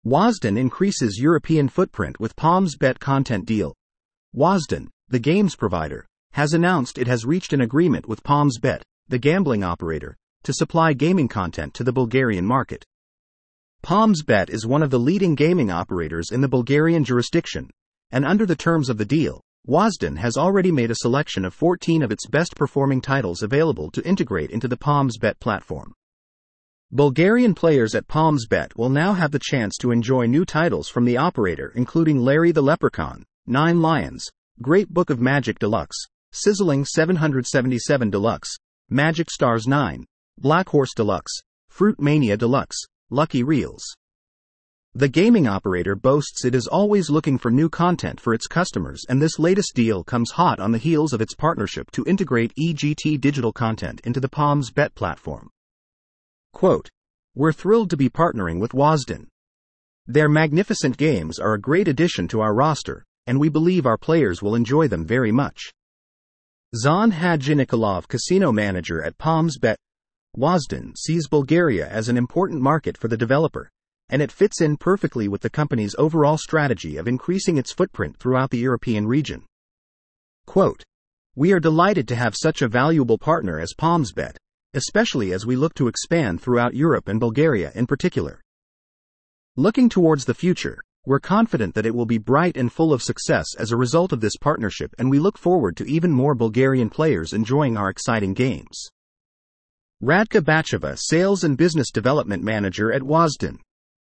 Wazdan increases European footprint with PalmsBet content deal. Wazdan, the games provider, has announced it has reached an agreement with PalmsBet, the gambling operator, to supply gaming content to the Bulgarian market. PalmsBet is one of the leading gaming operators in the Bulgarian jurisdiction, and under the terms of the deal, Wazdan has already made a selection of 14 of its best-performing titles available to integrate into the PalmsBet platform. Bulgarian players at PalmsBet will now have the chance to enjoy new titles from the operator, including Larry the Leprechaun, 9 Lions, Great Book of Magic Deluxe, Sizzling 777 Deluxe, Magic Stars 9, Black Horse Deluxe, Fruit Mania Deluxe, Lucky Reels. The gaming operator boasts it is always looking for new content for its customers, and this latest deal comes hot on the heels of its partnership to integrate EGT digital content into the PalmsBet platform. Quote, "We're thrilled to be partnering with Wazdan. Their magnificent games are a great addition to our roster, and we believe our players will enjoy them very much." Zhan Hadjinikolov, casino manager at PalmsBet. Wazdan sees Bulgaria as an important market for the developer, and it fits in perfectly with the company's overall strategy of increasing its footprint throughout the European region. Quote, "We are delighted to have such a valuable partner as PalmsBet, especially as we look to expand throughout Europe and Bulgaria in particular. Looking towards the future, we're confident that it will be bright and full of success as a result of this partnership, and we look forward to even more Bulgarian players enjoying our exciting games." Radka Bacheva, Sales and Business Development Manager at Wazdan.